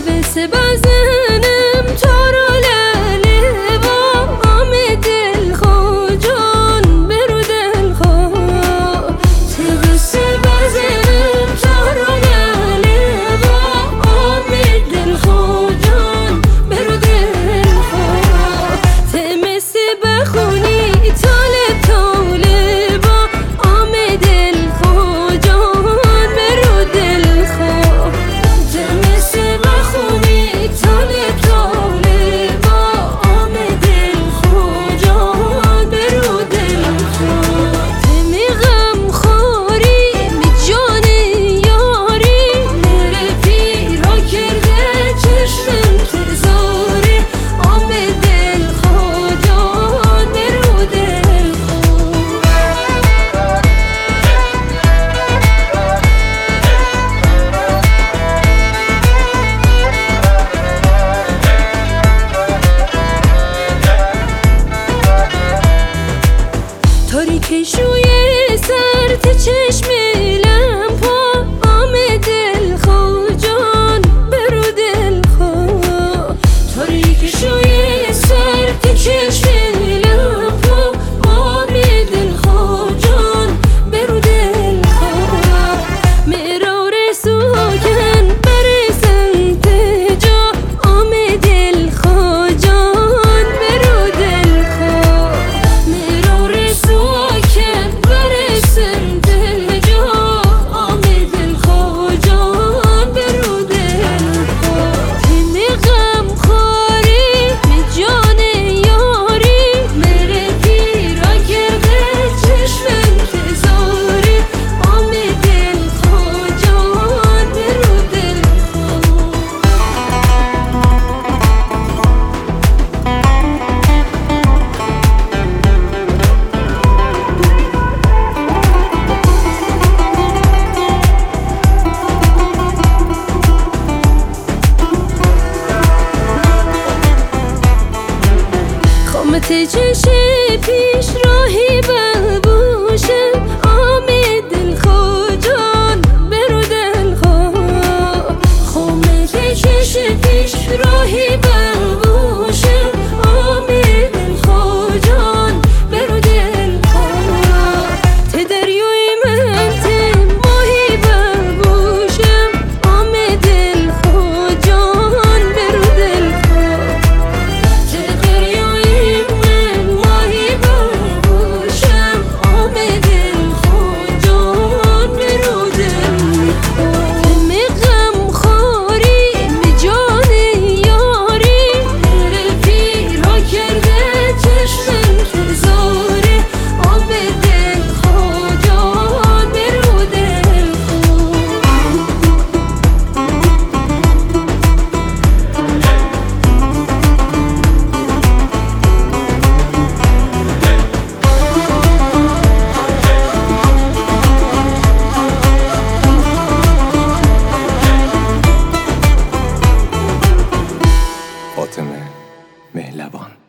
بسه بزنم تو رو لاله با آم دل خو جان برو دل خو بسه بزنم تو رو لاله با آم دل خو جان برو دل خو تمسی بخونی طالب طالب با آم دل خو جان برو دل خو تمسی بخونی طالب طالب با آم دل خو جان برو دل خو تمی غم خوری می جان یاری میره پیرا کرده چشم انتظاری آم دل خو جان برو دل خو تاریک شوی سرد چشم لمپا آم دل خو جان برو دل خو تاریک شوی سرد چشم لمپا آم دل خو جان برو دل خو مرار سوکن برسن تجا آم دل خو جان برو دل خو مرار سوکن برسن تجا آم دل خو جان برو دل خو تمی غم خوری می جان یاری میره پیرا کرده چشم انتظاری آم دل خو جان برو دل خو خامت چشم پیش راهی ببوشه آم دل خو جان برو دل خو خامت چشم پیش راهی ببوشه آم دل خو جان برو دل خو ته دریای من ته ماهی ببوشم آم دل خو جان برو دل خو ته دریای من ماهی ببوشم آم دل خو جان برو دل خو تمی غم خوری می جان یاری میره پیرا کرده چشم انتظاری آم دل خو جان برو دل خو فاطمه مهلبان.